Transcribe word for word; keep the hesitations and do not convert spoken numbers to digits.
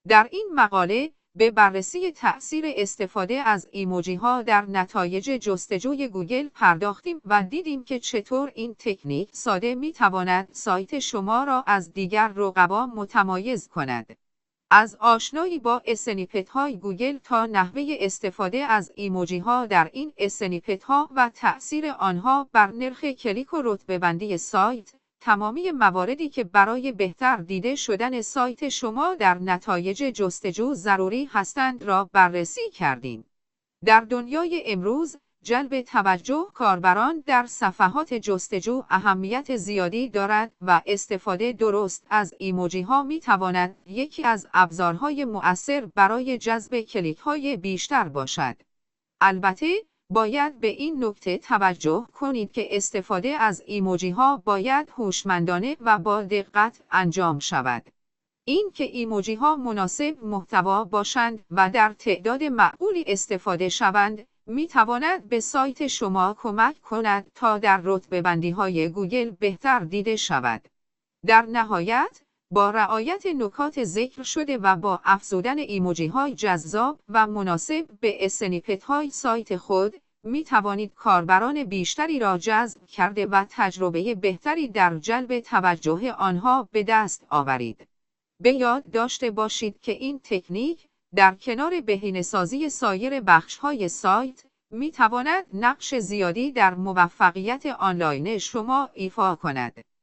در این مقاله به بررسی تأثیر استفاده از ایموجی ها در نتایج جستجوی گوگل پرداختیم و دیدیم که چطور این تکنیک ساده می تواند سایت شما را از دیگر رقبا متمایز کند. از آشنایی با اسنیپت های گوگل تا نحوه استفاده از ایموجی ها در این اسنیپت ها و تأثیر آنها بر نرخ کلیک و رتبه‌بندی سایت، تمامی مواردی که برای بهتر دیده شدن سایت شما در نتایج جستجو ضروری هستند را بررسی کردیم. در دنیای امروز، جلب توجه کاربران در صفحات جستجو اهمیت زیادی دارد و استفاده درست از ایموجی ها می تواند یکی از ابزارهای مؤثر برای جذب کلیک های بیشتر باشد. البته، باید به این نکته توجه کنید که استفاده از ایموجی ها باید هوشمندانه و با دقت انجام شود. این که ایموجی ها مناسب محتوا باشند و در تعداد معقولی استفاده شوند، می تواند به سایت شما کمک کند تا در رتبه‌بندی های گوگل بهتر دیده شود. در نهایت، با رعایت نکات ذکر شده و با افزودن ایموجی های جذاب و مناسب به اسنیپت های سایت خود، می توانید کاربران بیشتری را جذب کرده و تجربه بهتری در جلب توجه آنها به دست آورید. به یاد داشته باشید که این تکنیک در کنار بهینه‌سازی سایر بخش‌های سایت می تواند نقش زیادی در موفقیت آنلاین شما ایفا کند.